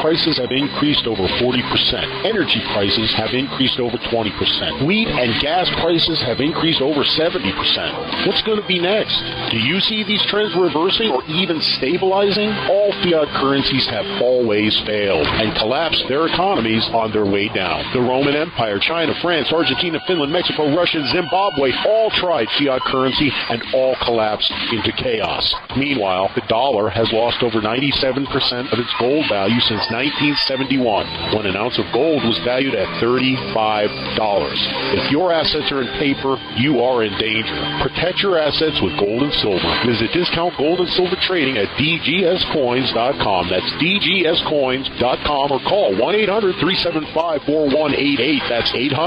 prices have increased over 40%. Energy prices have increased over 20%. Wheat and gas prices have increased over 70%. What's going to be next? Do you see these trends reversing or even stabilizing? All fiat currencies have always failed and collapsed their economies on their way down. The Roman Empire, China, France, Argentina, Finland, Mexico, Russia, Zimbabwe all tried fiat currency and all collapsed into chaos. Meanwhile, the dollar has lost over 97% of its gold value since 1971, when an ounce of gold was valued at $35. If your assets are in paper, you are in danger. Protect your assets with gold and silver. Visit Discount Gold and Silver Trading at dgscoins.com. That's dgscoins.com, or call 1-800-375-4188. That's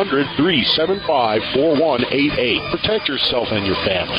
800-375-4188. Protect yourself and your family.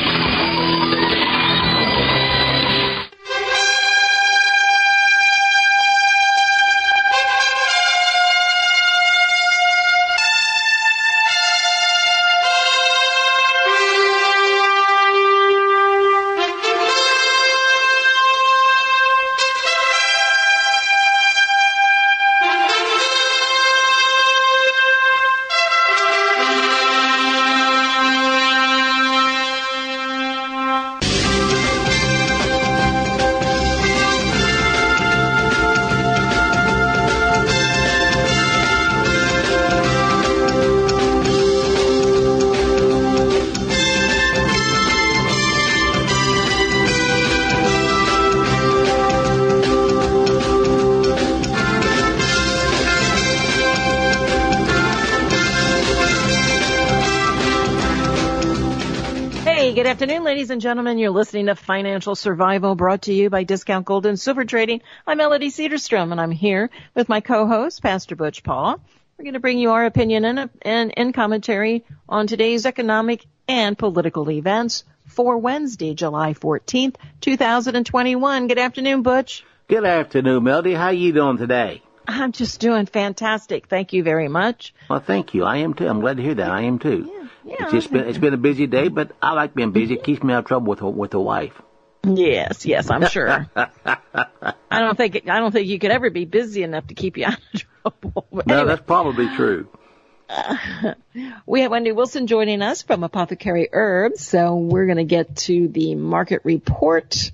Good afternoon, ladies and gentlemen. You're listening to Financial Survival, brought to you by Discount Gold and Silver Trading. I'm Melody Cedarstrom, and I'm here with my co-host, Pastor Butch Paul. We're going to bring you our opinion and commentary on today's economic and political events for Wednesday, July 14th, 2021. Good afternoon, Butch. Good afternoon, Melody. How you doing today? I'm just doing fantastic. Thank you very much. Well, thank you. I am too. I'm glad to hear that. I am too. Yeah, it's been a busy day, but I like being busy. It keeps me out of trouble with a wife. Yes, I'm sure. I don't think you could ever be busy enough to keep you out of trouble. But no, anyway. That's probably true. We have Wendy Wilson joining us from Apothecary Herbs, so we're going to get to the market report.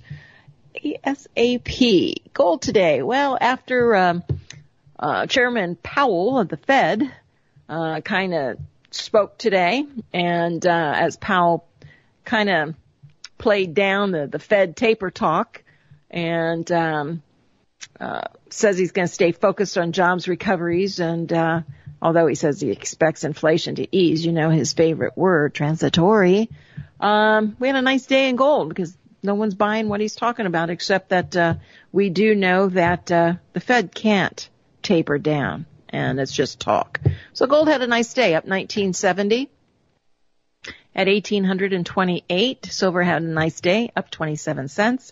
ASAP. Gold today. Well, after Chairman Powell of the Fed kind of spoke today, and as Powell kind of played down the Fed taper talk and says he's going to stay focused on jobs recoveries, and although he says he expects inflation to ease, his favorite word, transitory, we had a nice day in gold because no one's buying what he's talking about, except that we do know that the Fed can't taper down, and it's just talk. So gold had a nice day, up 1970 at 1,828. Silver had a nice day, up 27 cents,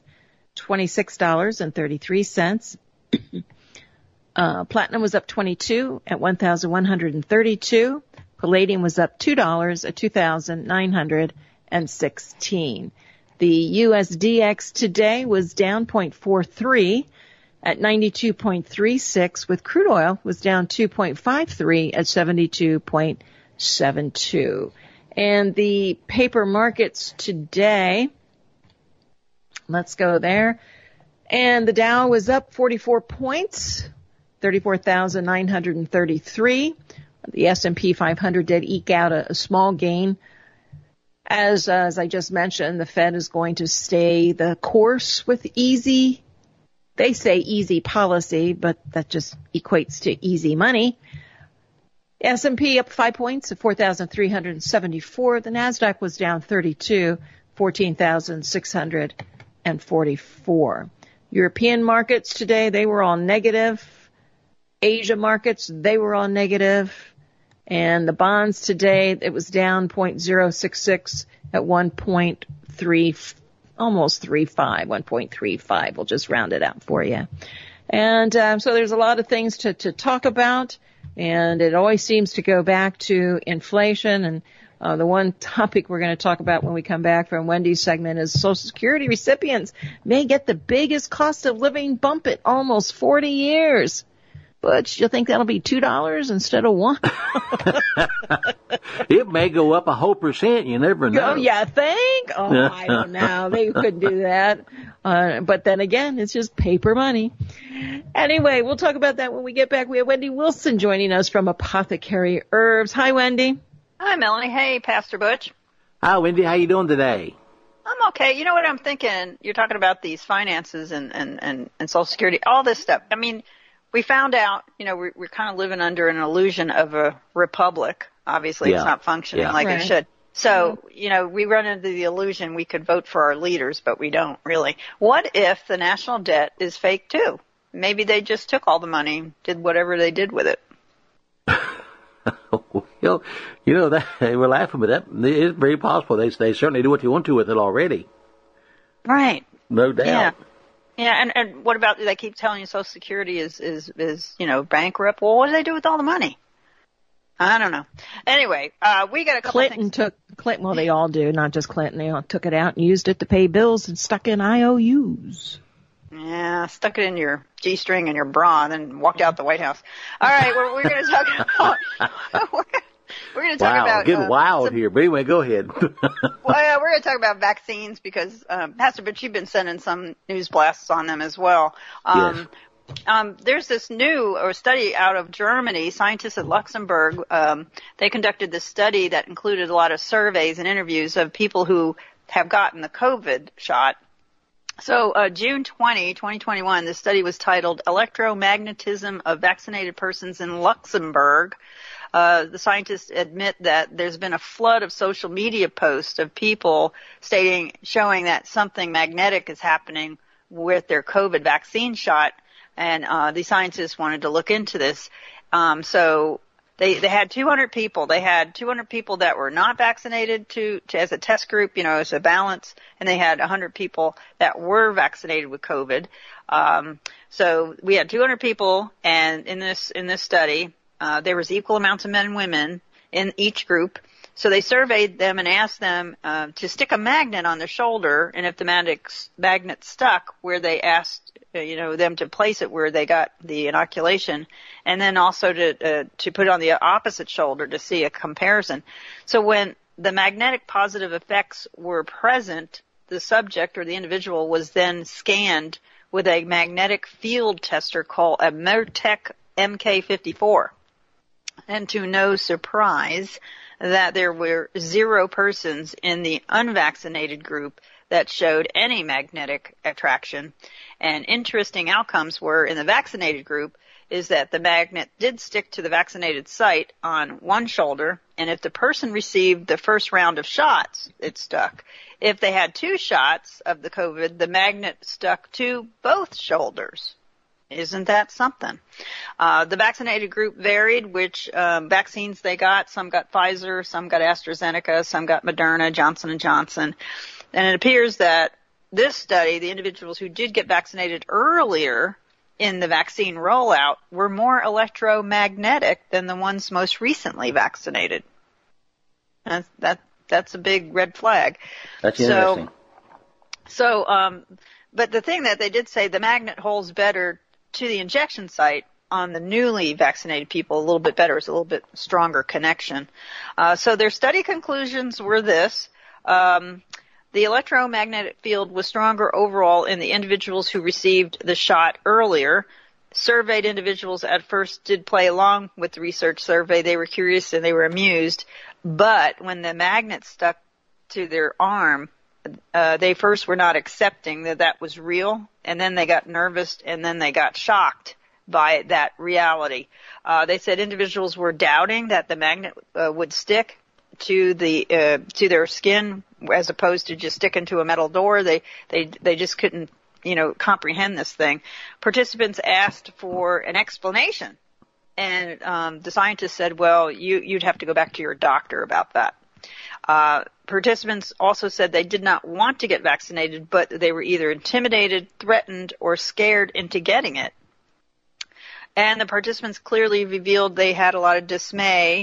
$26.33. Platinum was up 22 at 1,132. Palladium was up $2 at 2,916. The USDX today was down 0.43 at 92.36, with crude oil was down 2.53 at 72.72. And the paper markets today, let's go there. And the Dow was up 44 points, 34,933. The S&P 500 did eke out a small gain. As I just mentioned, the Fed is going to stay the course with easy, they say easy policy, but that just equates to easy money. S&P up 5 points at 4,374. The NASDAQ was down 32, 14,644. European markets today, they were all negative. Asia markets, they were all negative. And the bonds today, it was down 0.066 at 1.3, almost 35, 1.35. We'll just round it out for you. And so there's a lot of things to talk about, and it always seems to go back to inflation. And the one topic we're going to talk about when we come back from Wendy's segment is Social Security recipients may get the biggest cost of living bump in almost 40 years. Butch, you think that'll be $2 instead of $1? It may go up a whole %. You never know. Oh, yeah, think? Oh, I don't know. They couldn't do that. But then again, it's just paper money. Anyway, we'll talk about that when we get back. We have Wendy Wilson joining us from Apothecary Herbs. Hi, Wendy. Hi, Melanie. Hey, Pastor Butch. Hi, Wendy. How you doing today? I'm okay. You know what I'm thinking? You're talking about these finances and Social Security, all this stuff. I mean, we found out, we're kind of living under an illusion of a republic. Obviously, It's not functioning like it should. So, we run into the illusion we could vote for our leaders, but we don't really. What if the national debt is fake too? Maybe they just took all the money, did whatever they did with it. That we're laughing, but that is very possible. They certainly do what you want to with it already. Right. No doubt. Yeah. Yeah, and what about, they keep telling you Social Security is bankrupt. Well, what do they do with all the money? I don't know. Anyway, we got a couple Clinton, well, they all do, not just Clinton. They all took it out and used it to pay bills and stuck in IOUs. Yeah, stuck it in your G-string and your bra and then walked out the White House. All right, we're going to talk about... We're going to talk about... Getting wild here. But anyway, go ahead. Well, we're going to talk about vaccines because, Pastor, but you've been sending some news blasts on them as well. Yes. There's this new study out of Germany. Scientists at Luxembourg, they conducted this study that included a lot of surveys and interviews of people who have gotten the COVID shot. So June 2021, this study was titled Electromagnetism of Vaccinated Persons in Luxembourg. The scientists admit that there's been a flood of social media posts of people showing that something magnetic is happening with their COVID vaccine shot, and the scientists wanted to look into this. So they had 200 people. They had 200 people that were not vaccinated as a test group, as a balance, and they had 100 people that were vaccinated with COVID. So we had 200 people, and in this study, there was equal amounts of men and women in each group. So they surveyed them and asked them to stick a magnet on their shoulder, and if the magnet stuck, where they asked them to place it where they got the inoculation, and then also to put it on the opposite shoulder to see a comparison. So when the magnetic positive effects were present, the subject or the individual was then scanned with a magnetic field tester called a Mertec MK54. And to no surprise, that there were 0 persons in the unvaccinated group that showed any magnetic attraction. And interesting outcomes were in the vaccinated group is that the magnet did stick to the vaccinated site on one shoulder, and if the person received the first round of shots, it stuck. If they had 2 shots of the COVID, the magnet stuck to both shoulders. Isn't that something? The vaccinated group varied which vaccines they got. Some got Pfizer, some got AstraZeneca, some got Moderna, Johnson & Johnson. And it appears that this study, the individuals who did get vaccinated earlier in the vaccine rollout were more electromagnetic than the ones most recently vaccinated. That's a big red flag. That's interesting. But the thing that they did say, the magnet holds better to the injection site on the newly vaccinated people a little bit better. It's a little bit stronger connection. So their study conclusions were this. The electromagnetic field was stronger overall in the individuals who received the shot earlier. Surveyed individuals at first did play along with the research survey. They were curious and they were amused. But when the magnet stuck to their arm, they first were not accepting that was real, and then they got nervous, and then they got shocked by that reality. They said individuals were doubting that the magnet would stick to their skin as opposed to just sticking to a metal door. They just couldn't comprehend this thing. Participants asked for an explanation, and the scientists said, well, you'd have to go back to your doctor about that. Participants also said they did not want to get vaccinated, but they were either intimidated, threatened, or scared into getting it. And the participants clearly revealed they had a lot of dismay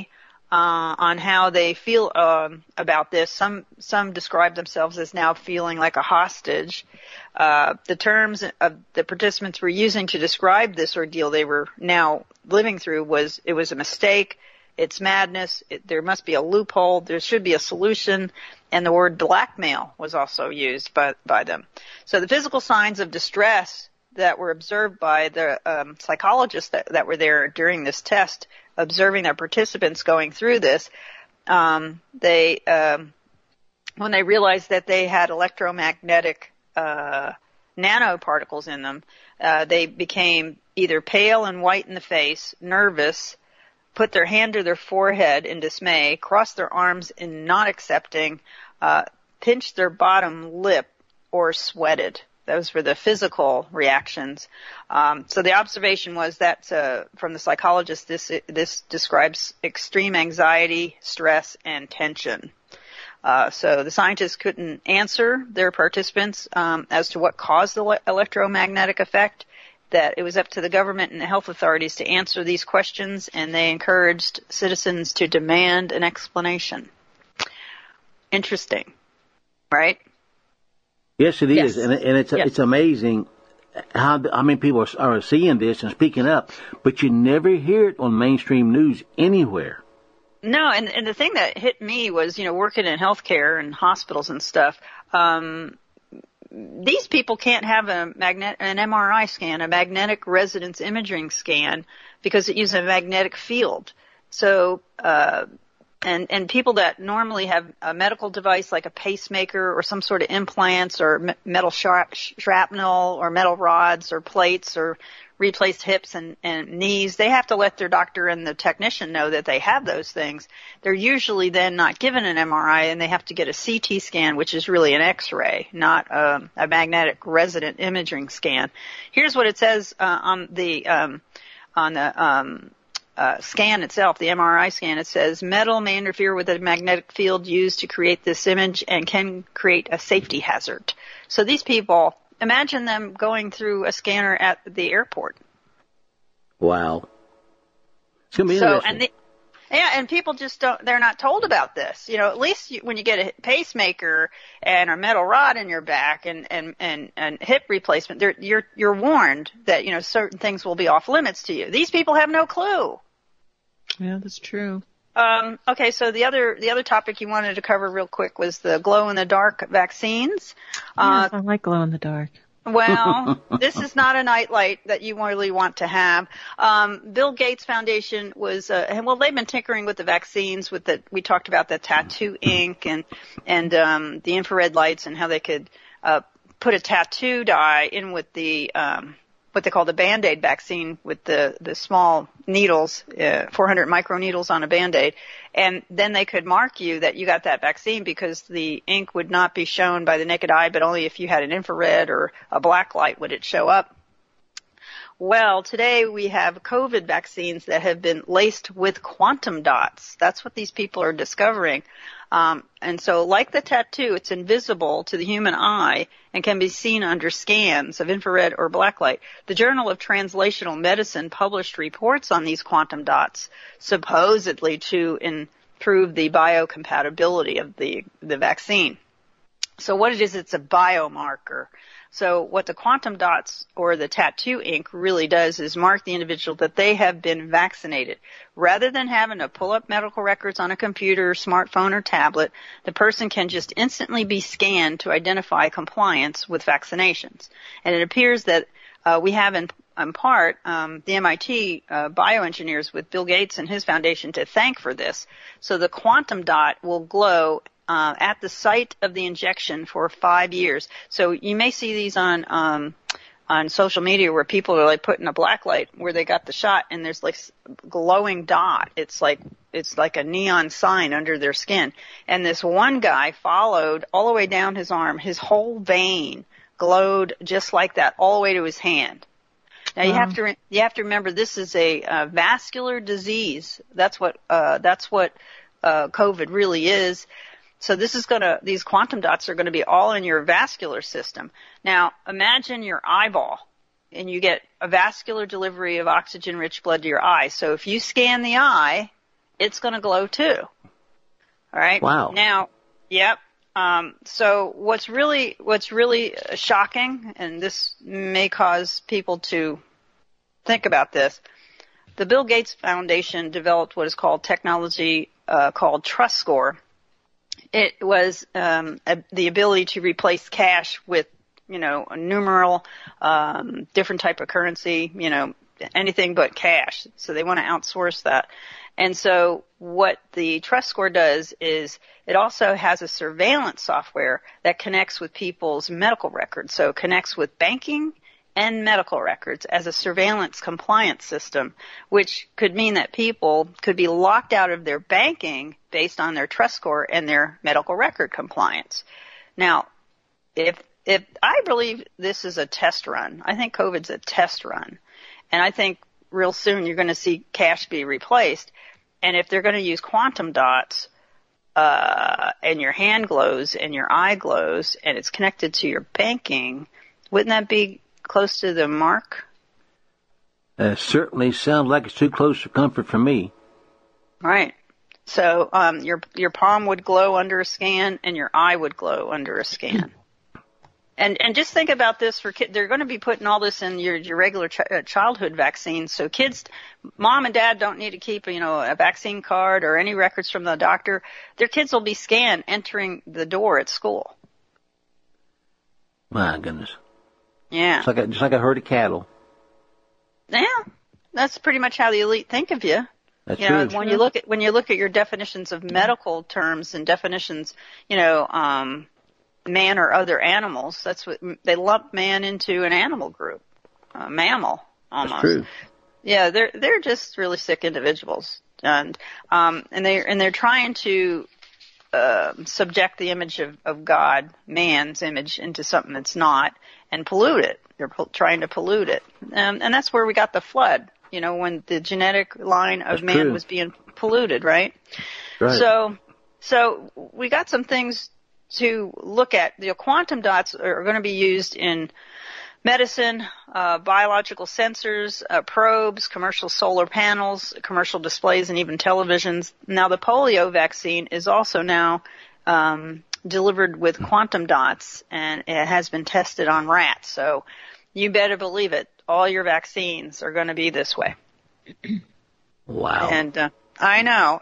on how they feel about this. Some describe themselves as now feeling like a hostage. The terms of the participants were using to describe this ordeal they were now living through was, it was a mistake, it's madness, there must be a loophole, there should be a solution, and the word blackmail was also used by them. So the physical signs of distress that were observed by the psychologists that were there during this test, observing their participants going through this, when they realized that they had electromagnetic nanoparticles in them, they became either pale and white in the face, nervous, put their hand to their forehead in dismay, crossed their arms in not accepting, pinched their bottom lip, or sweated. Those were the physical reactions. So the observation was that from the psychologist, this describes extreme anxiety, stress, and tension. So the scientists couldn't answer their participants as to what caused the electromagnetic effect. That it was up to the government and the health authorities to answer these questions, and they encouraged citizens to demand an explanation. Interesting, right? Yes, it is, and it's amazing how people are seeing this and speaking up, but you never hear it on mainstream news anywhere. No, and the thing that hit me was, working in healthcare and hospitals and stuff. These people can't have an MRI scan, a magnetic resonance imaging scan, because it uses a magnetic field. So, and people that normally have a medical device like a pacemaker or some sort of implants or metal shrapnel or metal rods or plates or replaced hips and knees, they have to let their doctor and the technician know that they have those things. They're usually then not given an MRI, and they have to get a CT scan, which is really an X-ray, not a magnetic resonant imaging scan. Here's what it says on the scan itself, the MRI scan. It says metal may interfere with the magnetic field used to create this image and can create a safety hazard. So these people, imagine them going through a scanner at the airport. Wow. It's going to be interesting. And people just they're not told about this. At least when you get a pacemaker and a metal rod in your back and hip replacement, you're warned that, certain things will be off limits to you. These people have no clue. Yeah, that's true. Okay, so the other topic you wanted to cover real quick was the glow-in-the-dark vaccines. Yes, I like glow-in-the-dark. Well, this is not a nightlight that you really want to have. Bill Gates Foundation was, they've been tinkering with the vaccines we talked about the tattoo ink and the infrared lights and how they could, put a tattoo dye in with the, what they call the Band-Aid vaccine with the small needles, 400 microneedles on a Band-Aid. And then they could mark you that you got that vaccine because the ink would not be shown by the naked eye, but only if you had an infrared or a black light would it show up. Well, today we have COVID vaccines that have been laced with quantum dots. That's what these people are discovering. And so like the tattoo, it's invisible to the human eye and can be seen under scans of infrared or black light. The Journal of Translational Medicine published reports on these quantum dots, supposedly to improve the biocompatibility of the vaccine. So what it is, it's a biomarker. So what the quantum dots or the tattoo ink really does is mark the individual that they have been vaccinated. Rather than having to pull up medical records on a computer, smartphone, or tablet, the person can just instantly be scanned to identify compliance with vaccinations. And it appears that we have in part the MIT bioengineers with Bill Gates and his foundation to thank for this. So the quantum dot will glow at the site of the injection for 5 years. So you may see these on social media where people are like putting a black light where they got the shot and there's like glowing dot. It's like a neon sign under their skin. And this one guy followed all the way down his arm. His whole vein glowed just like that all the way to his hand. Now you have to remember this is a vascular disease. That's what COVID really is. So these quantum dots are going to be all in your vascular system. Now, imagine your eyeball, and you get a vascular delivery of oxygen-rich blood to your eye. So if you scan the eye it's going to glow too. All right. Wow. Now, yep. So what's really shocking, and this may cause people to think about this, the Bill Gates Foundation developed what is called technology called TrustScore. It was the ability to replace cash with, a numeral, different type of currency, anything but cash. So they want to outsource that. And so what the TrustScore does is it also has a surveillance software that connects with people's medical records. So it connects with banking and medical records as a surveillance compliance system, which could mean that people could be locked out of their banking based on their TrustScore and their medical record compliance. Now, if I believe this is a test run, I think COVID's a test run, and I think real soon you're going to see cash be replaced. And if they're going to use quantum dots, and your hand glows and your eye glows and it's connected to your banking, wouldn't that be close to the mark? Certainly sounds like it's too close for comfort for me. Right. So, your palm would glow under a scan and your eye would glow under a scan. And just think about this for kids. They're going to be putting all this in your regular childhood vaccines. So kids, mom and dad don't need to keep, a vaccine card or any records from the doctor. Their kids will be scanned entering the door at school. My goodness. Yeah. Just like a herd of cattle. Yeah. That's pretty much how the elite think of you. That's true. When you look at your definitions of medical terms and definitions, man or other animals, that's what they lump man into an animal group, a mammal almost. That's true. Yeah, they're just really sick individuals, and they're trying to subject the image of God, man's image, into something that's not, and pollute it. They're trying to pollute it, and that's where we got the flood. When the genetic line of man was being polluted, right? Right. So we got some things to look at. The quantum dots are going to be used in medicine, biological sensors, probes, commercial solar panels, commercial displays, and even televisions. Now, the polio vaccine is also now delivered with quantum dots, and it has been tested on rats. So you better believe it. All your vaccines are going to be this way. Wow. And I know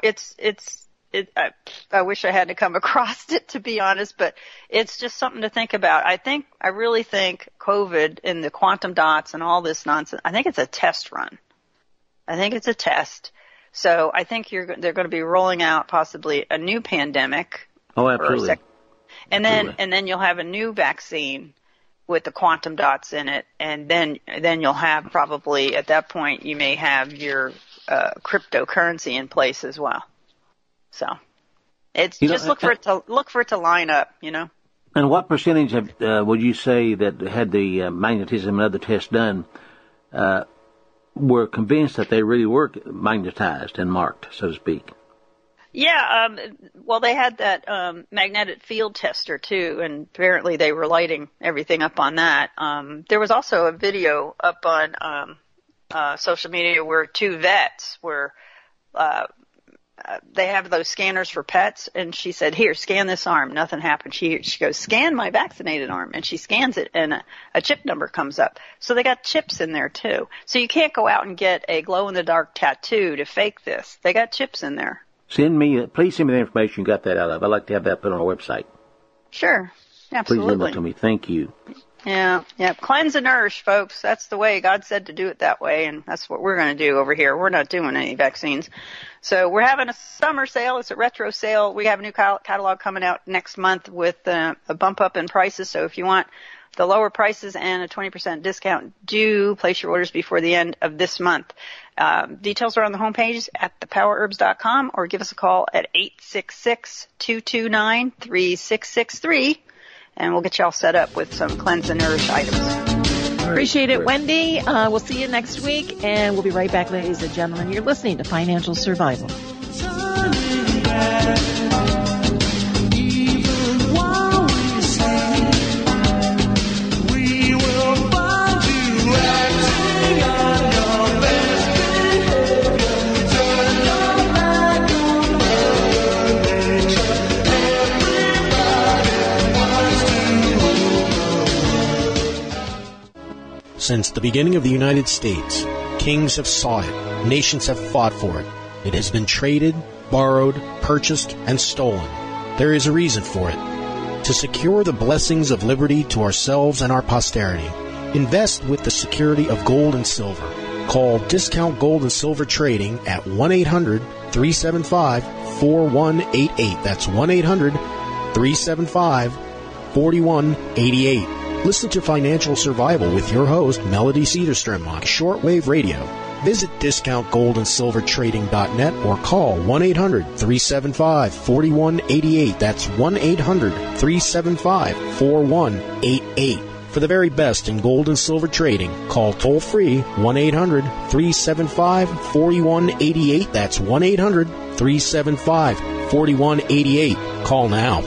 I wish I had to come across it, to be honest, but it's just something to think about. I really think COVID and the quantum dots and all this nonsense, I think it's a test run. I think it's a test. So I think they're going to be rolling out possibly a new pandemic. Oh, absolutely. And then you'll have a new vaccine with the quantum dots in it, and then you'll have probably, at that point, you may have your cryptocurrency in place as well. So it's look for it to line up, And what percentage would you say that had the magnetism and other tests done were convinced that they really were magnetized and marked, so to speak? Yeah, well, they had that magnetic field tester too, and apparently they were lighting everything up on that. There was also a video up on social media where two vets were they have those scanners for pets, and she said, "Here, scan this arm." Nothing happened. She goes, "Scan my vaccinated arm," and she scans it, and a chip number comes up. So they got chips in there too. So you can't go out and get a glow-in-the-dark tattoo to fake this. They got chips in there. Please send me the information you got that out of. I'd like to have that put on our website. Sure, absolutely. Please email it to me. Thank you. Yeah. Cleanse and nourish, folks. That's the way God said to do it that way, and that's what we're going to do over here. We're not doing any vaccines. So we're having a summer sale. It's a retro sale. We have a new catalog coming out next month with a bump up in prices. So if you want the lower prices and a 20% discount, do place your orders before the end of this month. Details are on the homepage at thepowerherbs.com, or give us a call at 866-229-3663. And we'll get you all set up with some cleanse and nourish items. Appreciate it, Wendy. We'll see you next week, and we'll be right back, ladies and gentlemen. You're listening to Financial Survival. Since the beginning of the United States, kings have sought it, nations have fought for it. It has been traded, borrowed, purchased, and stolen. There is a reason for it. To secure the blessings of liberty to ourselves and our posterity, invest with the security of gold and silver. Call Discount Gold and Silver Trading at 1-800-375-4188. That's 1-800-375-4188. Listen to Financial Survival with your host, Melody Cedarstrom, on shortwave radio. Visit discountgoldandsilvertrading.net or call 1-800-375-4188. That's 1-800-375-4188. For the very best in gold and silver trading, call toll-free 1-800-375-4188. That's 1-800-375-4188. Call now.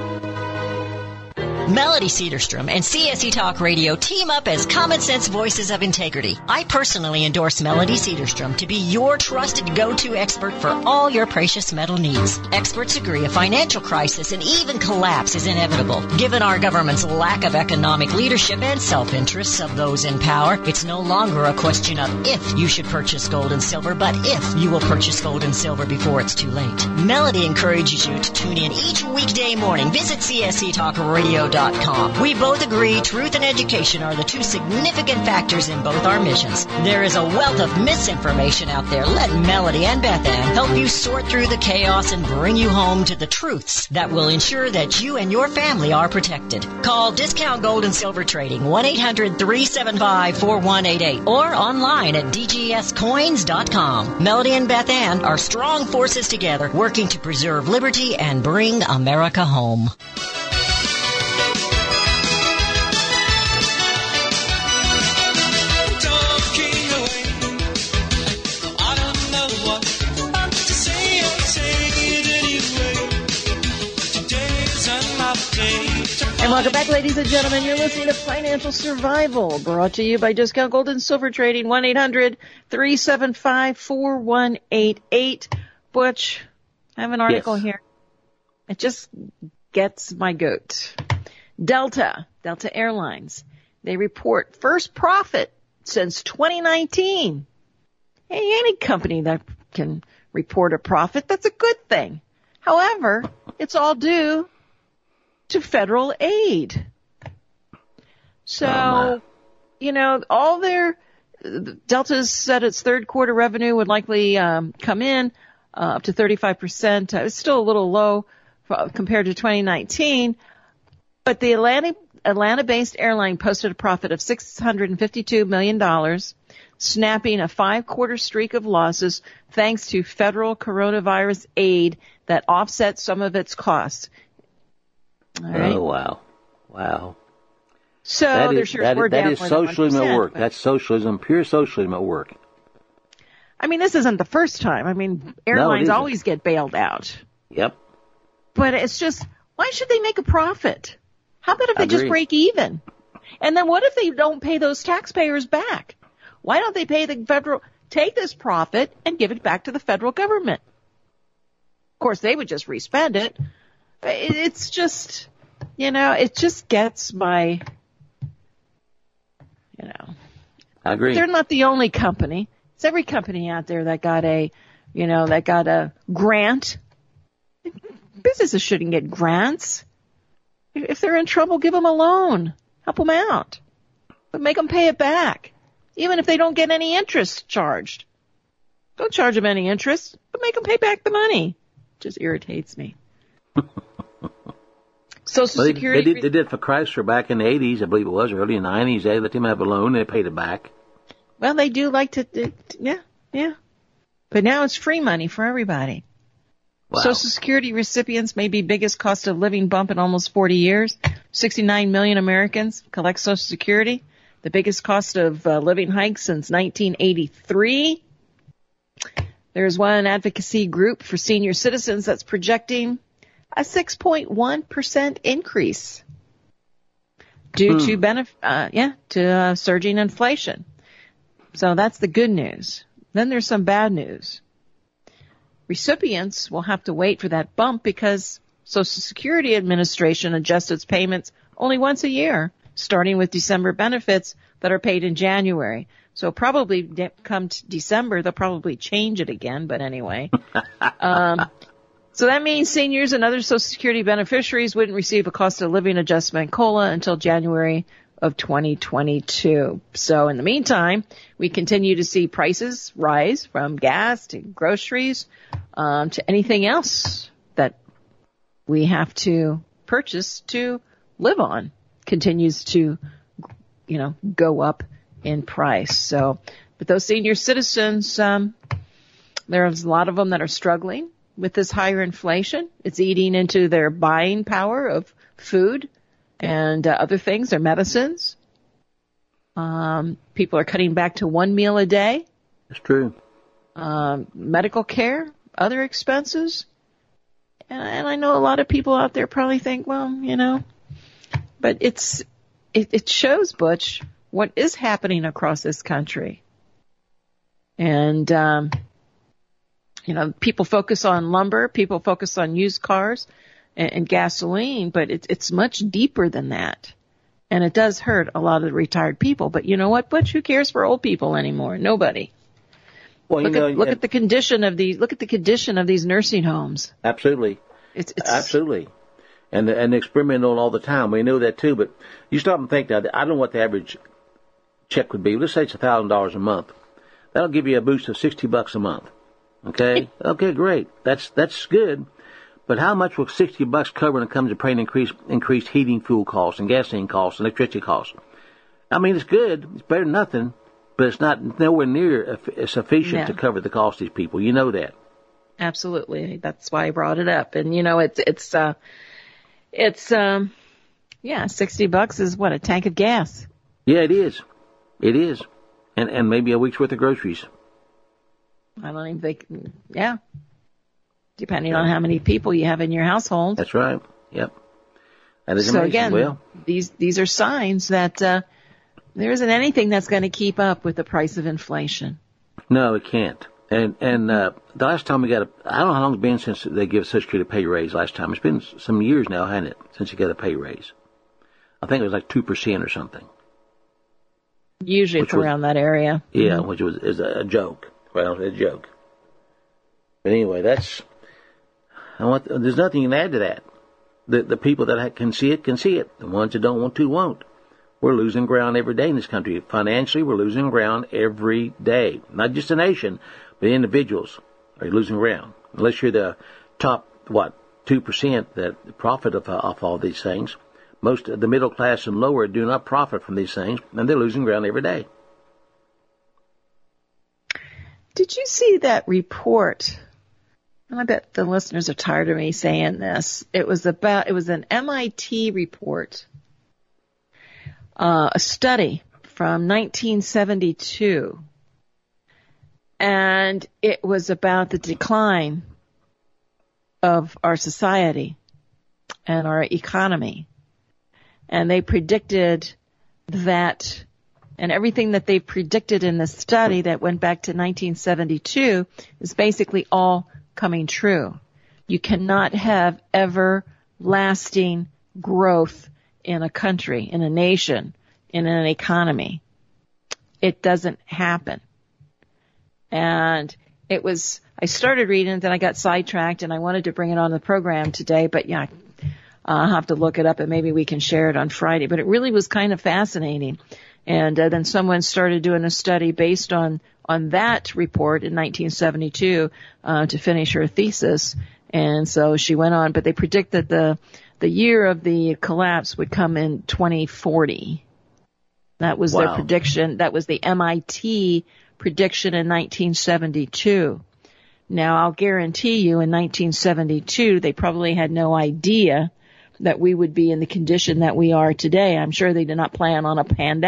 Melody Cedarstrom and CSE Talk Radio team up as common sense voices of integrity. I personally endorse Melody Cedarstrom to be your trusted go-to expert for all your precious metal needs. Experts agree a financial crisis and even collapse is inevitable. Given our government's lack of economic leadership and self-interests of those in power, it's no longer a question of if you should purchase gold and silver, but if you will purchase gold and silver before it's too late. Melody encourages you to tune in each weekday morning. Visit CSETalkRadio.com. We both agree truth and education are the two significant factors in both our missions. There is a wealth of misinformation out there. Let Melody and Beth Ann help you sort through the chaos and bring you home to the truths that will ensure that you and your family are protected. Call Discount Gold and Silver Trading 1-800-375-4188 or online at dgscoins.com. Melody and Beth Ann are strong forces together working to preserve liberty and bring America home. And welcome back, ladies and gentlemen. You're listening to Financial Survival, brought to you by Discount Gold and Silver Trading, 1-800-375-4188. Butch, I have an article here. It just gets my goat. Delta Airlines, they report first profit since 2019. Hey, any company that can report a profit, that's a good thing. However, it's all due to federal aid. So, all Delta's said its third quarter revenue would likely come in up to 35%. It's still a little low compared to 2019, but the Atlanta-based airline posted a profit of $652 million, snapping a 5-quarter streak of losses thanks to federal coronavirus aid that offset some of its costs. All right. Oh, wow. So that is socialism at work. That's socialism, pure socialism at work. I mean, this isn't the first time. Airlines always get bailed out. Yep. But it's just, why should they make a profit? How about if they just break even? And then what if they don't pay those taxpayers back? Why don't they pay take this profit and give it back to the federal government? Of course, they would just respend it. It's just, it just gets my, I agree. They're not the only company. It's every company out there that got a grant. Businesses shouldn't get grants. If they're in trouble, give them a loan. Help them out. But make them pay it back. Even if they don't get any interest charged. Don't charge them any interest, but make them pay back the money. It just irritates me. Social Security. They did for Chrysler back in the 80s, I believe it was, early in the 90s. They let him have a loan and they paid it back. Well, they do like to, yeah. But now it's free money for everybody. Wow. Social Security recipients may be biggest cost of living bump in almost 40 years. 69 million Americans collect Social Security, the biggest cost of living hike since 1983. There's one advocacy group for senior citizens that's projecting a 6.1% increase due to surging inflation. So that's the good news. Then there's some bad news. Recipients will have to wait for that bump because Social Security Administration adjusts its payments only once a year starting with December benefits that are paid in January. So probably come December, they'll probably change it again, but anyway. So that means seniors and other Social Security beneficiaries wouldn't receive a cost of living adjustment COLA until January of 2022. So in the meantime, we continue to see prices rise from gas to groceries, to anything else that we have to purchase to live on continues to, go up in price. So, but those senior citizens, there's a lot of them that are struggling with this higher inflation. It's eating into their buying power of food and other things, their medicines. People are cutting back to one meal a day. That's true. Medical care, other expenses. And I know a lot of people out there probably think, well, but it shows, Butch, what is happening across this country. And, people focus on lumber, people focus on used cars and gasoline, but it's much deeper than that. And it does hurt a lot of retired people. But you know what, Butch? Who cares for old people anymore? Nobody. Well, look at the condition of these nursing homes. Absolutely. It's absolutely. And the experimental all the time. We know that too. But you stop and think now. I don't know what the average check would be. Let's say it's $1,000 a month. That'll give you a boost of $60 a month. Okay. Okay, great. That's good. But how much will $60 cover when it comes to paying increased heating fuel costs and gasoline costs and electricity costs? I mean, it's good. It's better than nothing, but it's not nowhere near sufficient to cover the cost of these people. You know that. Absolutely. That's why I brought it up. And it's $60 is what, a tank of gas. Yeah, it is. It is. And maybe a week's worth of groceries. I don't even think, depending on how many people you have in your household. That's right. Yep. That is so amazing. Again, these are signs that there isn't anything that's going to keep up with the price of inflation. No, it can't. And the last time I don't know how long it's been since they give Social Security a pay raise last time. It's been some years now, hasn't it, since you got a pay raise? I think it was like 2% or something. Usually it's around that area. Yeah, which is a joke. Well, a joke. But anyway, there's nothing you can add to that. The people that can see it, can see it. The ones that don't want to, won't. We're losing ground every day in this country. Financially, we're losing ground every day. Not just the nation, but individuals are losing ground. Unless you're the top, 2% that profit off all these things. Most of the middle class and lower do not profit from these things, and they're losing ground every day. Did you see that report? And I bet the listeners are tired of me saying this. It was an MIT report, a study from 1972. And it was about the decline of our society and our economy. And they predicted that, and everything that they predicted in the study that went back to 1972 is basically all coming true. You cannot have everlasting growth in a country, in a nation, in an economy. It doesn't happen. And I started reading it, then I got sidetracked, and I wanted to bring it on the program today, but I'll have to look it up and maybe we can share it on Friday. But it really was kind of fascinating. And then someone started doing a study based on that report in 1972 to finish her thesis. And so she went on, but they predict that the year of the collapse would come in 2040. That was their prediction. That was the MIT prediction in 1972. Now, I'll guarantee you in 1972, they probably had no idea that we would be in the condition that we are today. I'm sure they did not plan on a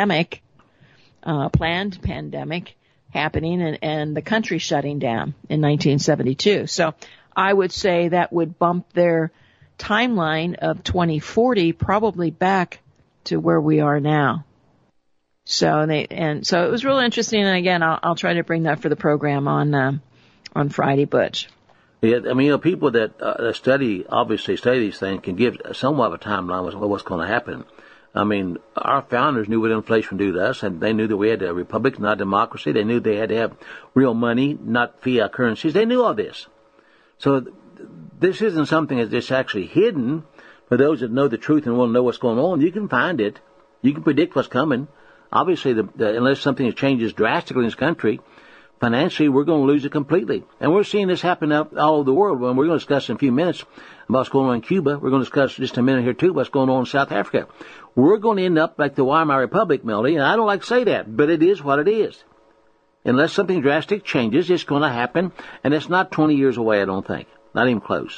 planned pandemic happening and the country shutting down in 1972. So I would say that would bump their timeline of 2040 probably back to where we are now. So it was really interesting. And again, I'll try to bring that for the program on Friday, Butch. Yeah, I mean, people that study these things can give somewhat of a timeline of what's going to happen. I mean, our founders knew what inflation would do to us, and they knew that we had a republic, not democracy. They knew they had to have real money, not fiat currencies. They knew all this. So this isn't something that's actually hidden. For those that know the truth and want to know what's going on, you can find it. You can predict what's coming. Obviously, unless something changes drastically in this country, financially, we're going to lose it completely. And we're seeing this happen all over the world. When we're going to discuss in a few minutes about what's going on in Cuba. We're going to discuss just a minute here, too, what's going on in South Africa. We're going to end up like the Weimar Republic, Melody, and I don't like to say that, but it is what it is. Unless something drastic changes, it's going to happen, and it's not 20 years away, I don't think. Not even close.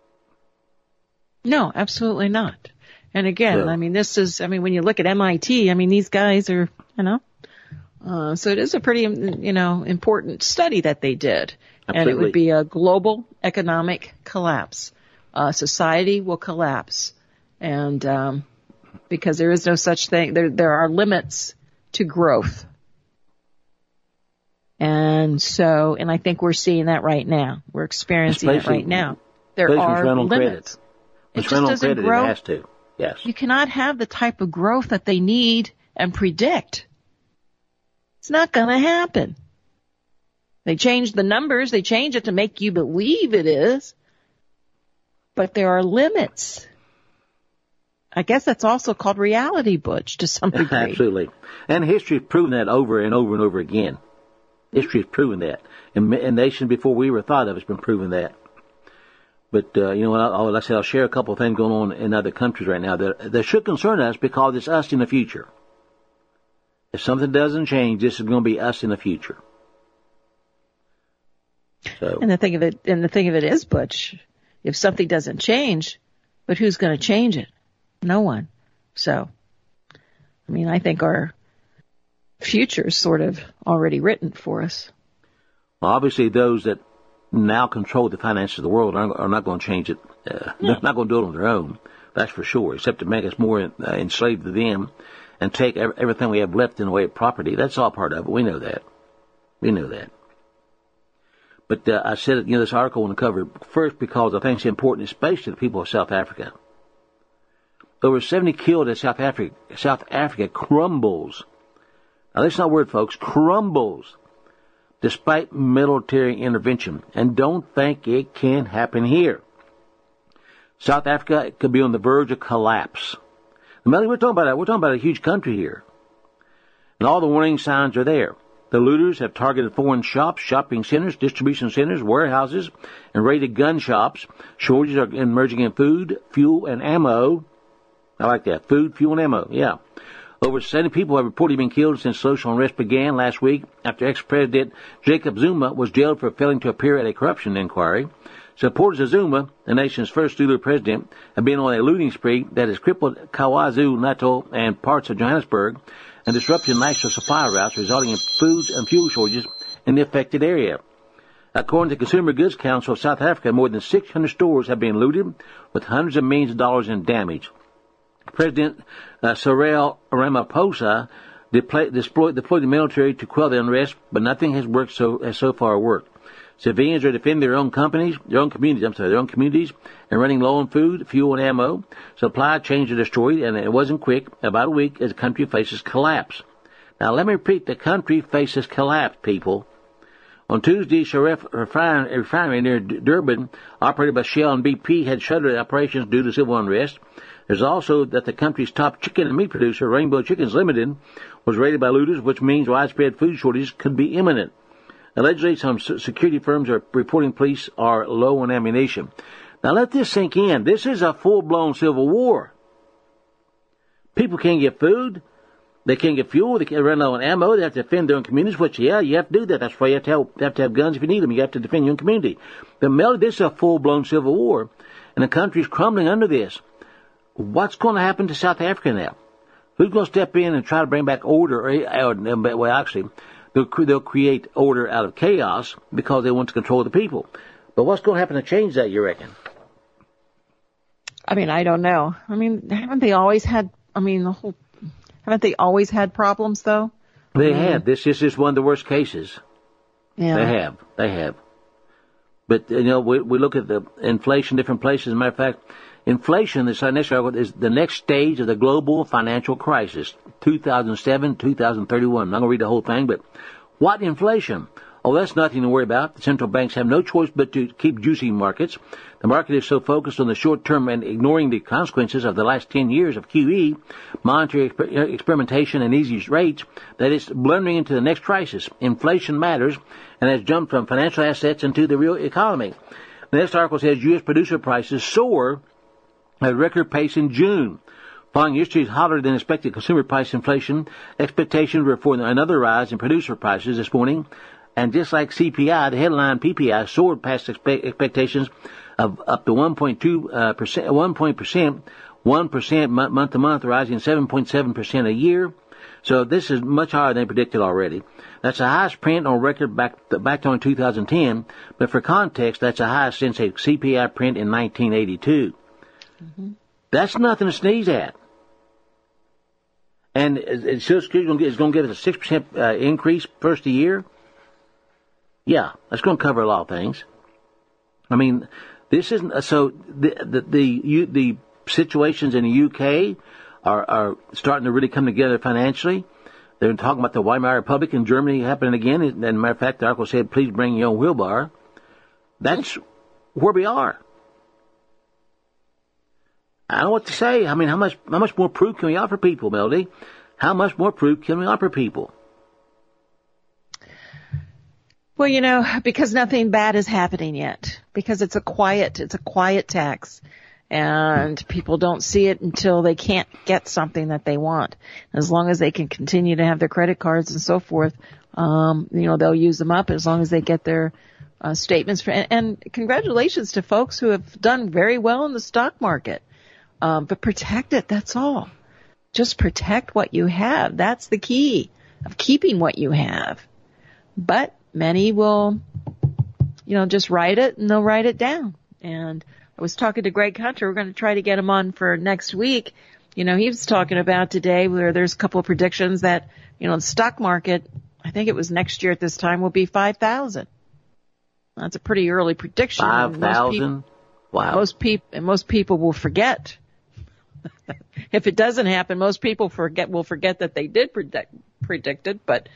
No, absolutely not. And again, I mean, when you look at MIT, I mean, these guys are, so it is a pretty, important study that they did. Absolutely. And it would be a global economic collapse. Society will collapse. And, because there is no such thing, there are limits to growth. And I think we're seeing that right now. We're experiencing it right now. There are limits. It just doesn't grow. It has to. Yes. You cannot have the type of growth that they need and predict. It's not going to happen. They change the numbers. They change it to make you believe it is. But there are limits. I guess that's also called reality, Butch, to some degree. Absolutely. And history has proven that over and over and over again. History has proven that. And nations before we were thought of has been proven that. But, like I said, I'll share a couple of things going on in other countries right now that should concern us because it's us in the future. If something doesn't change, this is going to be us in the future. So. And the thing of it is, Butch, if something doesn't change, but who's going to change it? No one. So, I mean, I think our future is sort of already written for us. Well, obviously, those that now control the finances of the world are not going to change it. They're not going to do it on their own. That's for sure, except to make us more enslaved to them and take everything we have left in the way of property. That's all part of it. We know that. But I said, this article I want to cover first because I think it's important, especially to the people of South Africa. Over 70 killed as South Africa crumbles. Now, that's not a word, folks. Crumbles. Despite military intervention. And don't think it can't happen here. South Africa could be on the verge of collapse. Melody, we're talking about a huge country here. And all the warning signs are there. The looters have targeted foreign shops, shopping centers, distribution centers, warehouses, and raided gun shops. Shortages are emerging in food, fuel, and ammo. I like that. Food, fuel, and ammo. Yeah. Over 70 people have reportedly been killed since social unrest began last week after ex-president Jacob Zuma was jailed for failing to appear at a corruption inquiry. Supporters of Zuma, the nation's first Zulu president, have been on a looting spree that has crippled KwaZulu-Natal and parts of Johannesburg and disrupted national supply routes, resulting in food and fuel shortages in the affected area. According to the Consumer Goods Council of South Africa, more than 600 stores have been looted, with hundreds of millions of dollars in damage. President Cyril Ramaphosa deployed the military to quell the unrest, but nothing has so far worked. Civilians are defending their own communities, and running low on food, fuel, and ammo. Supply chains are destroyed, and it wasn't quick. About a week as the country faces collapse. Now, let me repeat: the country faces collapse, people. On Tuesday, Sharif refinery near Durban, operated by Shell and BP, had shuttered operations due to civil unrest. There's also that the country's top chicken and meat producer, Rainbow Chickens Limited, was raided by looters, which means widespread food shortages could be imminent. Allegedly, some security firms are reporting police are low on ammunition. Now, let this sink in. This is a full-blown civil war. People can't get food. They can't get fuel. They can't run low on ammo. They have to defend their own communities, which, you have to do that. That's why you have to have guns if you need them. You have to defend your own community. But, Melody, this is a full-blown civil war, and the country's crumbling under this. What's going to happen to South Africa now? Who's going to step in and try to bring back order? Well, actually, they'll create order out of chaos because they want to control the people. But what's going to happen to change that, you reckon? I mean, I don't know. I mean, haven't they always had problems, though? They have. This is just one of the worst cases. Yeah. They have. But, we look at the inflation in different places. As a matter of fact, Inflation, this next article, is the next stage of the global financial crisis, 2007, 2031. I'm not going to read the whole thing, but what inflation? Oh, that's nothing to worry about. The central banks have no choice but to keep juicing markets. The market is so focused on the short term and ignoring the consequences of the last 10 years of QE, monetary experimentation and easy rates, that it's blundering into the next crisis. Inflation matters and has jumped from financial assets into the real economy. The next article says U.S. producer prices soar at a record pace in June. Following yesterday's hotter than expected consumer price inflation, expectations were for another rise in producer prices this morning. And just like CPI, the headline PPI soared past expectations of up to 1% month to month, rising 7.7% a year. So this is much higher than predicted already. That's the highest print on record back on 2010. But for context, that's the highest since a CPI print in 1982. Mm-hmm. That's nothing to sneeze at. And it's going to give us a 6% increase first a year. Yeah, that's going to cover a lot of things. I mean, this isn't so. The situations in the UK are starting to really come together financially. They're talking about the Weimar Republic in Germany happening again. And as a matter of fact, the article said, "Please bring your own wheelbarrow." That's where we are. I don't know what to say. I mean, how much more proof can we offer people, Melody? How much more proof can we offer people? Well, because nothing bad is happening yet, because it's a quiet tax, and people don't see it until they can't get something that they want. As long as they can continue to have their credit cards and so forth, they'll use them up as long as they get their statements. And congratulations to folks who have done very well in the stock market. But protect it, that's all. Just protect what you have. That's the key of keeping what you have. But many will, just write it and they'll write it down. And I was talking to Greg Hunter. We're going to try to get him on for next week. He was talking about today where there's a couple of predictions that, the stock market, I think it was next year at this time, will be 5,000. That's a pretty early prediction. 5,000? Wow. Most people will forget. If it doesn't happen, most people will forget that they did predict it. But,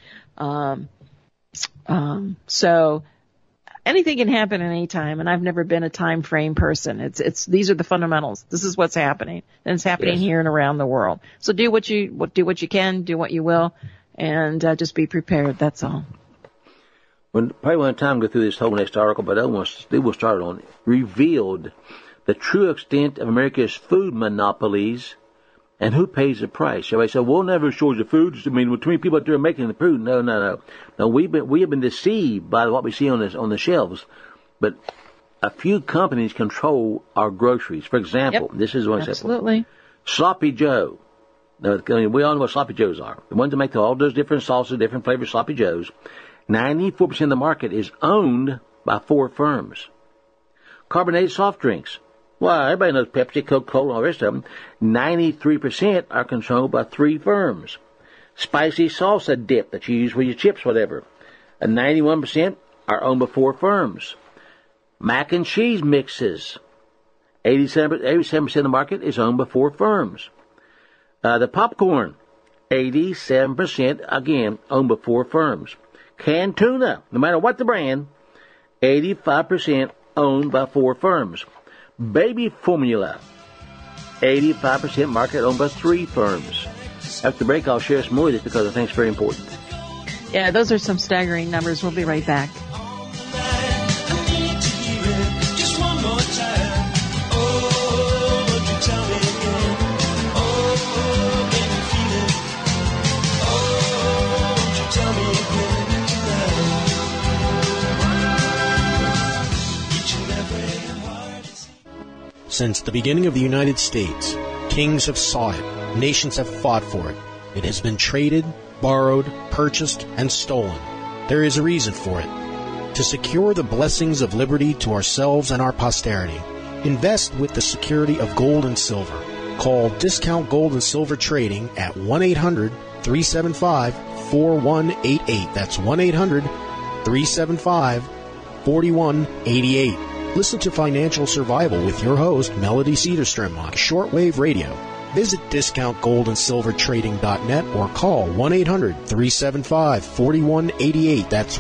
so anything can happen at any time, and I've never been a time frame person. These are the fundamentals. This is what's happening, and it's happening here and around the world. So do what you can, do what you will, and just be prepared. That's all. Probably won't have time to go through this whole next article, but they will start on revealed the true extent of America's food monopolies and who pays the price. Everybody said, we'll never shortage of food. I mean, too many people out there making the food. No. No, we have been deceived by what we see on the shelves. But a few companies control our groceries. For example, This is one example. Absolutely. Sloppy Joe. Now, we all know what Sloppy Joes are. The ones that make all those different sauces, different flavors, Sloppy Joes. 94% of the market is owned by 4 firms. Carbonated soft drinks. Well, everybody knows Pepsi, Coca-Cola, and all the rest of them. 93% are controlled by 3 firms. Spicy salsa dip that you use for your chips, whatever. 91% are owned by 4 firms. Mac and cheese mixes. 87% of the market is owned by 4 firms. The popcorn. 87%, again, owned by 4 firms. Canned tuna, no matter what the brand, 85% owned by 4 firms. Baby formula, 85% market owned by 3 firms. After the break, I'll share some more of this because I think it's very important. Yeah, those are some staggering numbers. We'll be right back. Since the beginning of the United States, kings have sought it, nations have fought for it. It has been traded, borrowed, purchased, and stolen. There is a reason for it. To secure the blessings of liberty to ourselves and our posterity, invest with the security of gold and silver. Call Discount Gold and Silver Trading at 1-800-375-4188. That's 1-800-375-4188. Listen to Financial Survival with your host, Melody Cedarstrom, on shortwave radio. Visit discountgoldandsilvertrading.net or call 1-800-375-4188. That's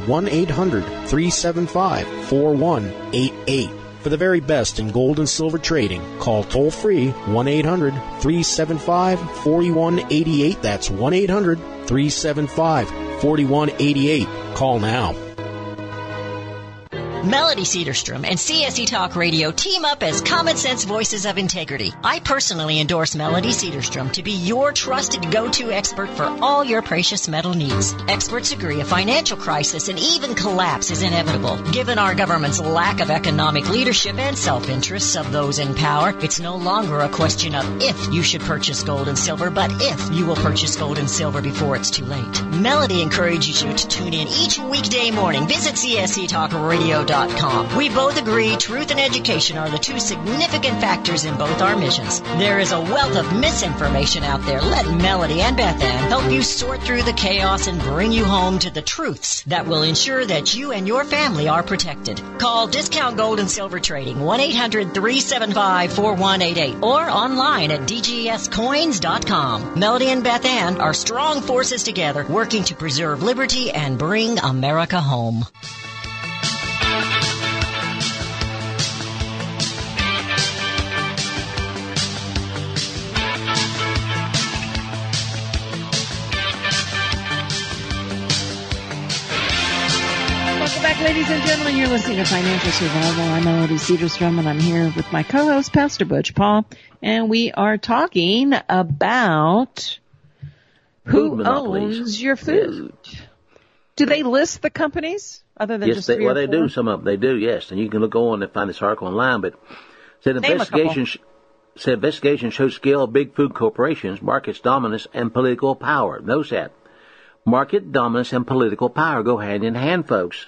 1-800-375-4188. For the very best in gold and silver trading, call toll-free 1-800-375-4188. That's 1-800-375-4188. Call now. Melody Cedarstrom and CSE Talk Radio team up as common sense voices of integrity. I personally endorse Melody Cedarstrom to be your trusted go-to expert for all your precious metal needs. Experts agree a financial crisis and even collapse is inevitable. Given our government's lack of economic leadership and self-interests of those in power, it's no longer a question of if you should purchase gold and silver, but if you will purchase gold and silver before it's too late. Melody encourages you to tune in each weekday morning. Visit CSETalkRadio.com. We both agree truth and education are the two significant factors in both our missions. There is a wealth of misinformation out there. Let Melody and Beth Ann help you sort through the chaos and bring you home to the truths that will ensure that you and your family are protected. Call Discount Gold and Silver Trading 1-800-375-4188 or online at dgscoins.com. Melody and Beth Ann are strong forces together working to preserve liberty and bring America home. Ladies and gentlemen, you're listening to Financial Survival. I'm Melody Cedarstrom, and I'm here with my co-host, Pastor Butch Paul, and we are talking about who owns your food. Do they list the companies other than just three or four? They do. Some of them they do, yes. And you can look on and find this article online. But said investigation shows scale of big food corporations, markets dominance, and political power. Notice that. Market dominance and political power go hand in hand, folks.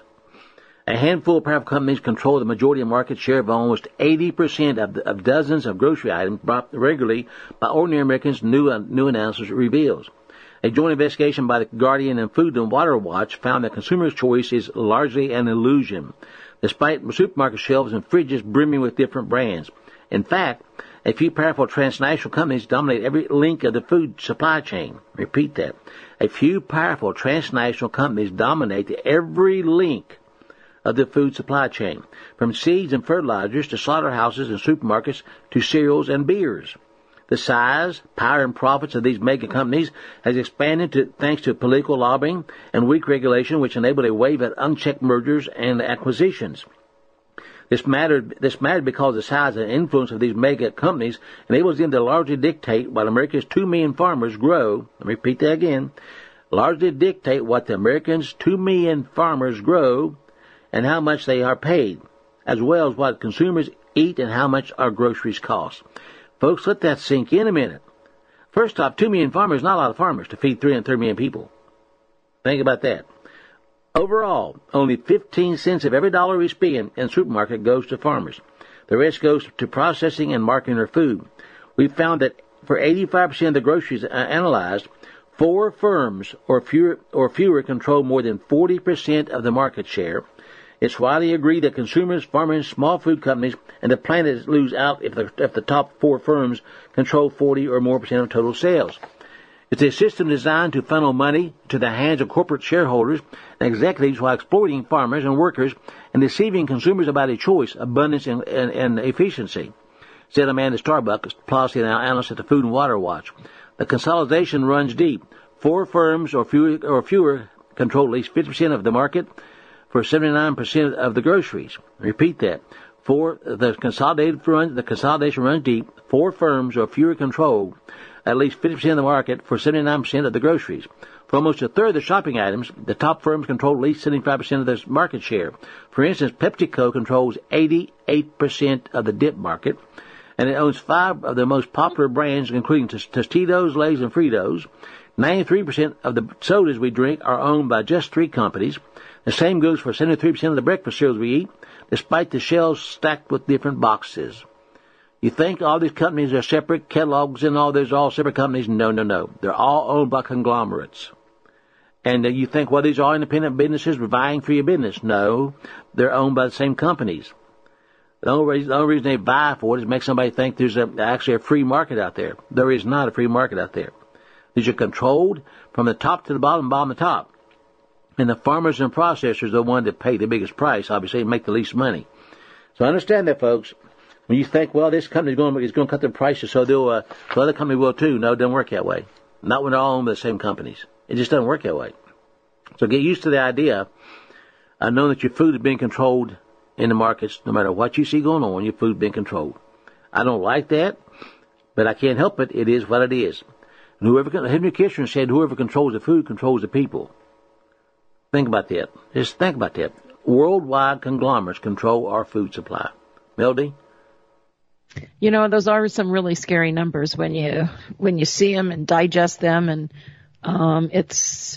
A handful of powerful companies control the majority of market share of almost 80% of dozens of grocery items bought regularly by ordinary Americans, new analysis reveals. A joint investigation by the Guardian and Food and Water Watch found that consumers' choice is largely an illusion, despite supermarket shelves and fridges brimming with different brands. In fact, a few powerful transnational companies dominate every link of the food supply chain. Repeat that. A few powerful transnational companies dominate every link of the food supply chain, from seeds and fertilizers to slaughterhouses and supermarkets to cereals and beers. The size, power, and profits of these mega companies has expanded thanks to political lobbying and weak regulation, which enabled a wave of unchecked mergers and acquisitions. This mattered because the size and influence of these mega companies enables them to largely dictate what America's 2 million farmers grow. Let me repeat that again. Largely dictate what the Americans' 2 million farmers grow and how much they are paid, as well as what consumers eat and how much our groceries cost. Folks, let that sink in a minute. First off, 2 million farmers is not a lot of farmers to feed 330 million people. Think about that. Overall, only 15 cents of every dollar we spend in the supermarket goes to farmers. The rest goes to processing and marketing our food. We found that for 85% of the groceries analyzed, 4 firms or fewer control more than 40% of the market share. It's widely agreed that consumers, farmers, small food companies, and the planet lose out if the top 4 firms control 40 or more % of total sales. It's a system designed to funnel money to the hands of corporate shareholders and executives while exploiting farmers and workers and deceiving consumers about a choice, abundance, and efficiency, said a man at Starbucks, policy analyst at the Food and Water Watch. The consolidation runs deep. 4 firms or fewer control at least 50% of the market for 79% of the groceries. Repeat that. The consolidation runs deep. 4 firms or fewer control at least 50% of the market for 79% of the groceries. For almost a third of the shopping items, the top firms control at least 75% of the market share. For instance, PepsiCo controls 88% of the dip market, and it owns 5 of the most popular brands, including Tostitos, Lay's, and Fritos. 93% of the sodas we drink are owned by just 3 companies. The same goes for 73% of the breakfast cereals we eat, despite the shelves stacked with different boxes. You think all these companies are separate? Kellogg's and all those are all separate companies? No. They're all owned by conglomerates. And you think, well, these are independent businesses vying for your business. No, they're owned by the same companies. The only reason they vie for it is to make somebody think there's actually a free market out there. There is not a free market out there. These are controlled from the top to the bottom, bottom to top. And the farmers and processors are the ones that pay the biggest price, obviously, and make the least money. So understand that, folks. When you think, well, this company's going to cut their prices, so the other company will too. No, it doesn't work that way. Not when they're all owned by the same companies. It just doesn't work that way. So get used to the idea of knowing that your food is being controlled in the markets. No matter what you see going on, your food is being controlled. I don't like that, but I can't help it. It is what it is. And Henry Kissinger said, whoever controls the food controls the people. Think about that. Just think about that. Worldwide conglomerates control our food supply. Melody? You know, those are some really scary numbers when you see them and digest them, and it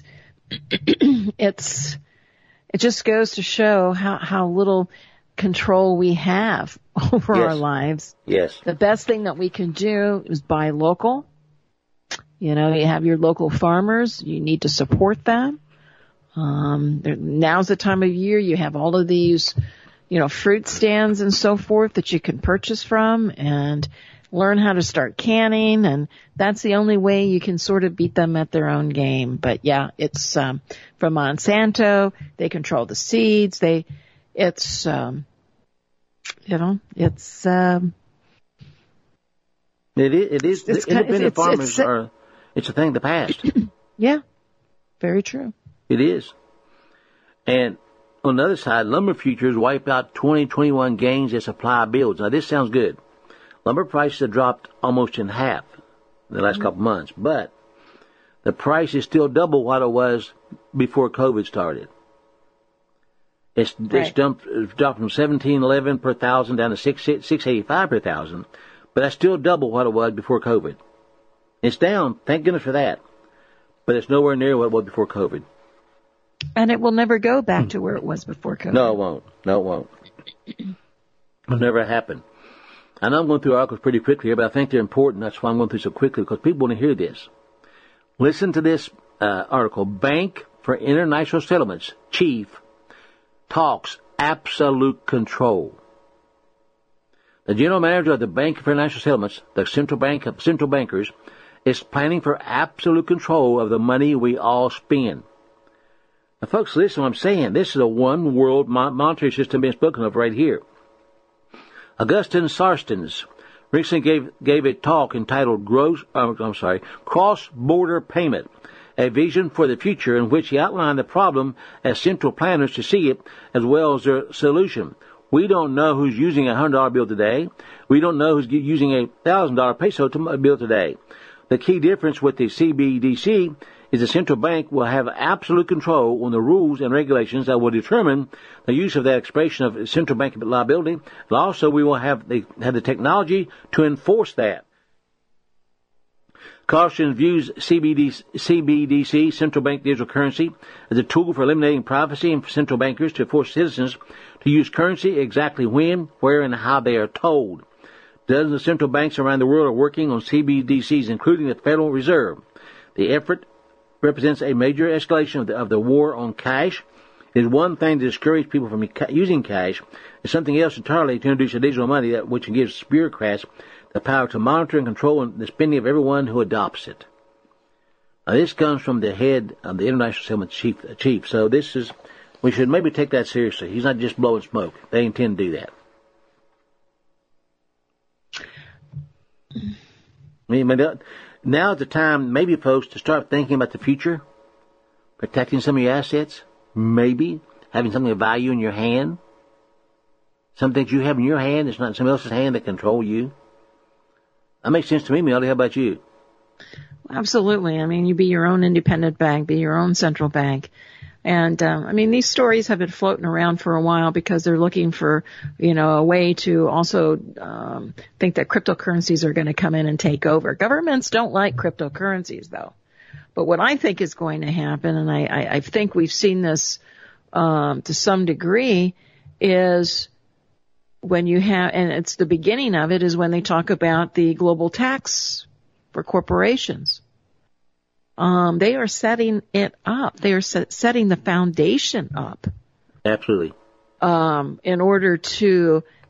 just goes to show how little control we have over our lives. Yes. The best thing that we can do is buy local. You know, you have your local farmers. You need to support them. Now's the time of year you have all of these, you know, fruit stands and so forth that you can purchase from and learn how to start canning. And that's the only way you can sort of beat them at their own game. But yeah, it's, from Monsanto. They control the seeds. It's a thing of the past. Yeah, very true. It is. And on the other side, lumber futures wipe out 2021 gains as supply builds. Now, this sounds good. Lumber prices have dropped almost in half in the last couple months, but the price is still double what it was before COVID started. It's dropped from $1,711 per thousand down to $685 per thousand, but that's still double what it was before COVID. It's down, thank goodness for that, but it's nowhere near what it was before COVID. And it will never go back to where it was before COVID. No, it won't. It'll never happen. I know I'm going through articles pretty quickly here, but I think they're important. That's why I'm going through so quickly, because people want to hear this. Listen to this article. Bank for International Settlements chief talks absolute control. The general manager of the Bank for International Settlements, the central bankers, is planning for absolute control of the money we all spend. Now, folks, listen to what I'm saying. This is a one world monetary system being spoken of right here. Augustin Sarstens recently gave a talk entitled Cross-Border Payment, a vision for the future, in which he outlined the problem as central planners to see it as well as their solution. We don't know who's using a $100 bill today. We don't know who's using a $1,000 peso bill today. The key difference with the CBDC is the central bank will have absolute control on the rules and regulations that will determine the use of that expression of central bank liability. And also, we will have the technology to enforce that. Carlson views CBDC, central bank digital currency, as a tool for eliminating privacy and for central bankers to force citizens to use currency exactly when, where, and how they are told. Dozens of central banks around the world are working on CBDCs, including the Federal Reserve. The effort represents a major escalation of the war on cash. It is one thing to discourage people from using cash. It's something else entirely to introduce a digital money which gives bureaucrats the power to monitor and control the spending of everyone who adopts it. Now, this comes from the head of the International Settlement chief. So we should maybe take that seriously. He's not just blowing smoke. They intend to do that. Now's the time, maybe, folks, to start thinking about the future, protecting some of your assets, maybe having something of value in your hand, something that you have in your hand that's not in somebody else's hand that control you. That makes sense to me, Melody. How about you? Absolutely. I mean, you be your own independent bank, be your own central bank. And, these stories have been floating around for a while because they're looking for, a way to also think that cryptocurrencies are going to come in and take over. Governments don't like cryptocurrencies, though. But what I think is going to happen, and I think we've seen this to some degree, is when you have, and it's the beginning of it, is when they talk about the global tax for corporations. They are setting it up. They are setting the foundation up. Absolutely. In order to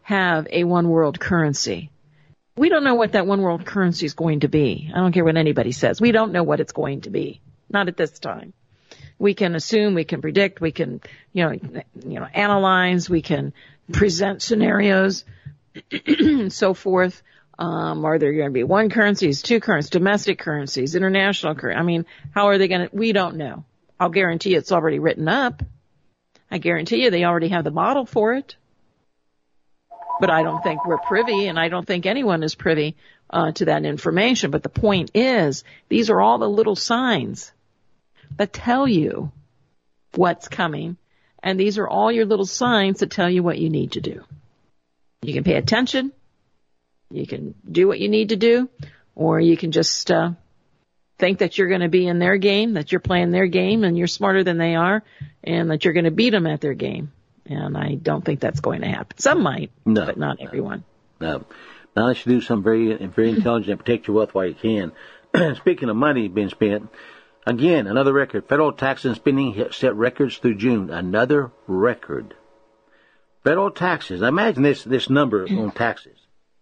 have a one world currency. We don't know what that one world currency is going to be. I don't care what anybody says. We don't know what it's going to be. Not at this time. We can assume, we can predict, we can, analyze, we can present scenarios, and so forth. Are there going to be one currencies, two currencies, domestic currencies, international currency? I mean, how are they going to, we don't know. I'll guarantee you it's already written up. I guarantee you they already have the model for it. But I don't think we're privy, and I don't think anyone is privy to that information. But the point is, these are all the little signs that tell you what's coming, and these are all your little signs that tell you what you need to do. You can pay attention, you can do what you need to do, or you can just think that you're going to be in their game, that you're playing their game, and you're smarter than they are, and that you're going to beat them at their game. And I don't think that's going to happen. Some might, but not everyone. No. Now, you should do something very intelligent and protect your wealth while you can. Speaking of money being spent, again, another record. Federal tax and spending set records through June. Another record. Federal taxes. Now imagine this number on taxes.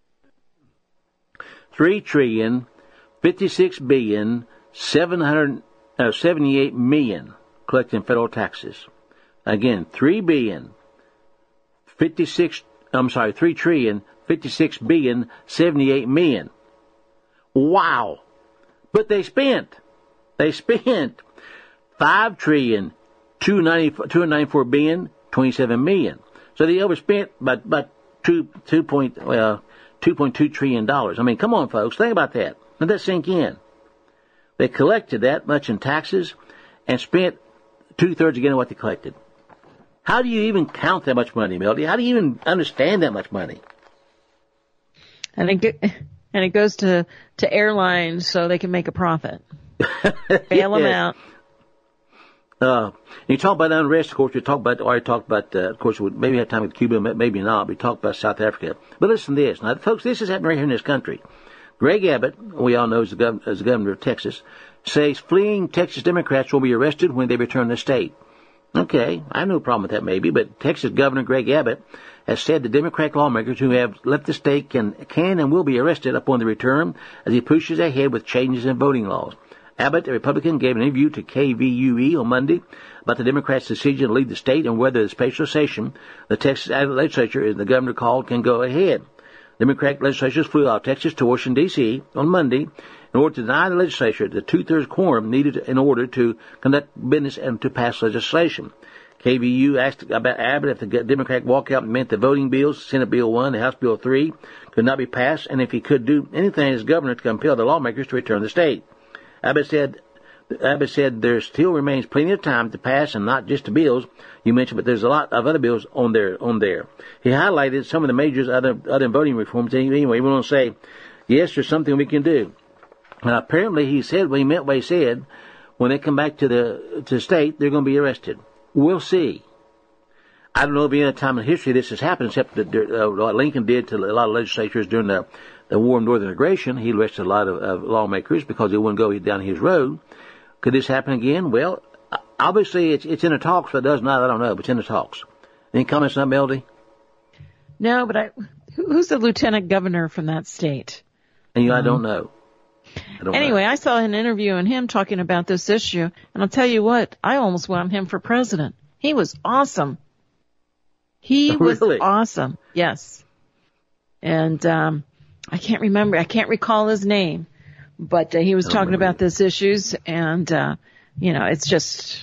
$3,056,778 million collecting federal taxes. Again, $3,056,078 million. Wow. But they spent $5,294,027 million. So they overspent by $2.2 trillion. I mean, come on, folks. Think about that. Let that sink in. They collected that much in taxes and spent 2/3 again of what they collected. How do you even count that much money, Melody? How do you even understand that much money? And it goes to airlines so they can make a profit. Bail them out. You talk about unrest, of course. Of course, we maybe have time with Cuba, maybe not. We talk about South Africa. But listen to this. Now, folks, this is happening right here in this country. Greg Abbott, we all know as the governor of Texas, says fleeing Texas Democrats will be arrested when they return to the state. Okay, I have no problem with that maybe, but Texas Governor Greg Abbott has said the Democratic lawmakers who have left the state can and will be arrested upon the return as he pushes ahead with changes in voting laws. Abbott, a Republican, gave an interview to KVUE on Monday about the Democrats' decision to leave the state and whether the special session the Texas legislature, as the governor called, can go ahead. Democratic legislators flew out of Texas to Washington, D.C. on Monday in order to deny the legislature the 2/3 quorum needed in order to conduct business and to pass legislation. KVU asked about Abbott if the Democratic walkout meant the voting bills, Senate Bill 1 and House Bill 3, could not be passed, and if he could do anything as governor to compel the lawmakers to return to the state. Abbott said there still remains plenty of time to pass, and not just the bills you mentioned, but there's a lot of other bills on there. He highlighted some of the major other voting reforms. Anyway, he went on to say, yes, there's something we can do. And apparently he said what he meant what he said. When they come back to the state, they're going to be arrested. We'll see. I don't know of any time in history this has happened, except that what Lincoln did to a lot of legislatures during the War of Northern Integration. He arrested a lot of lawmakers because they wouldn't go down his road. Could this happen again? Well, obviously it's in the talks, but it does not. I don't know, but it's in the talks. Any comments on that, Melody? No, but who's the lieutenant governor from that state? And I don't know. I saw an interview and him talking about this issue, and I'll tell you what, I almost want him for president. He was awesome. He was awesome. Yes. And I can't recall his name, but he was talking about these issues, and it's just,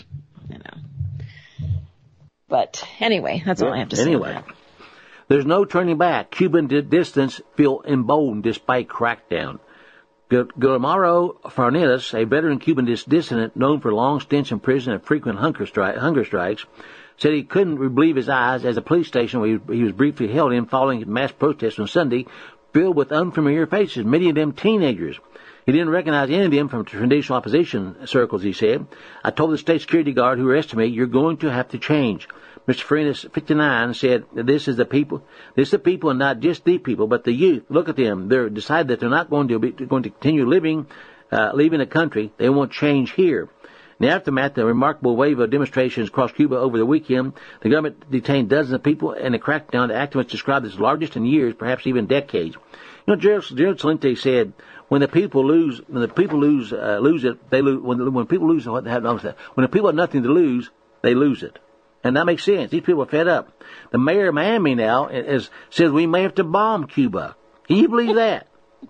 But anyway, that's all I have to say. Anyway, there's no turning back. Cuban dissidents feel emboldened despite crackdown. Guillermo Fernandez, a veteran Cuban dissident known for long stints in prison and frequent hunger strikes, said he couldn't believe his eyes as a police station where he was briefly held in following mass protests on Sunday, filled with unfamiliar faces, many of them teenagers. He didn't recognize any of them from traditional opposition circles, he said. I told the state security guard who arrested me, you're going to have to change. Mr. Fernandez, 59, said, this is the people and not just the people, but the youth. Look at them. They're decided that they're not going to continue leaving the country. They want change here. In the aftermath of the remarkable wave of demonstrations across Cuba over the weekend, the government detained dozens of people, and the crackdown the activists described as largest in years, perhaps even decades. You know, Gerald Celente said, when the people lose it, they lose. When people lose, when the people have nothing to lose, they lose it. And that makes sense. These people are fed up. The mayor of Miami now says we may have to bomb Cuba. Can you believe that?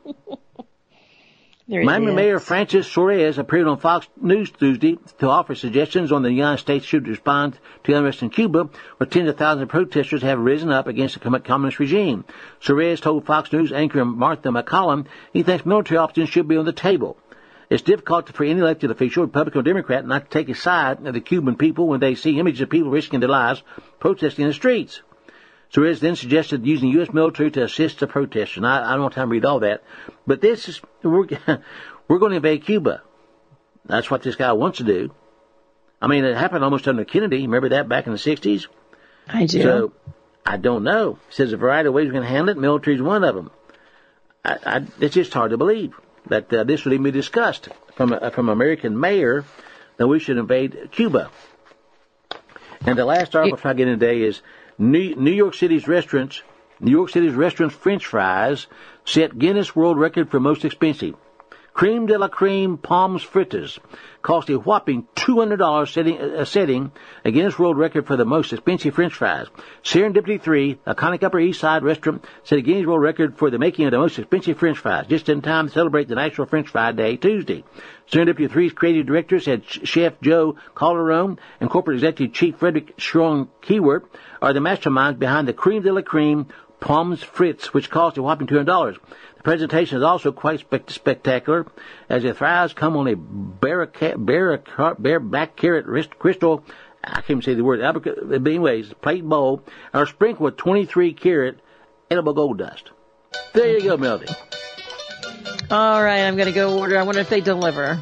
Miami Mayor Francis Suarez appeared on Fox News Tuesday to offer suggestions on the United States should respond to unrest in Cuba, where tens of thousands of protesters have risen up against the communist regime. Suarez told Fox News anchor Martha McCallum he thinks military options should be on the table. It's difficult for any elected official, Republican or Democrat, not to take a side of the Cuban people when they see images of people risking their lives protesting in the streets. Suarez then suggested using U.S. military to assist the protesters. And I don't have time to read all that, but we're going to invade Cuba. That's what this guy wants to do. I mean, it happened almost under Kennedy. Remember that back in the 60s? I do. So, I don't know. He says a variety of ways we're going to handle it. Military is one of them. It's just hard to believe that this would even be discussed from an American mayor that we should invade Cuba. And the last article I get in today is New York City's restaurants French fries set Guinness World Record for most expensive. Creme de la creme pommes frites cost a whopping $200, setting a Guinness World Record for the most expensive French fries. Serendipity 3, a iconic Upper East Side restaurant, set a Guinness World Record for the making of the most expensive French fries, just in time to celebrate the National French Fry Day Tuesday. Serendipity 3's creative directors had Chef Joe Calderone and corporate executive chief Frederick Schron Keyword are the masterminds behind the Creme de la creme pommes frites, which cost a whopping $200. The presentation is also quite spectacular, as the fries come on a bareback carrot crystal, I can't even say the word, but anyways, plate bowl, are sprinkled with 23 karat edible gold dust. There you go, Melody. All right, I'm going to go order. I wonder if they deliver.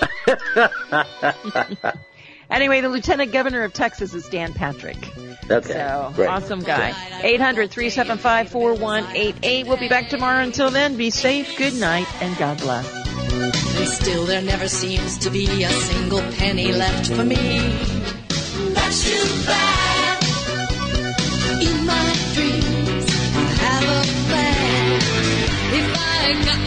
Anyway, the Lieutenant Governor of Texas is Dan Patrick. Okay. So, great. Awesome guy. 800-375-4188. We'll be back tomorrow. Until then, be safe, good night, and God bless. And still there never seems to be a single penny left for me. That's too bad. In my dreams, I have a plan. If I got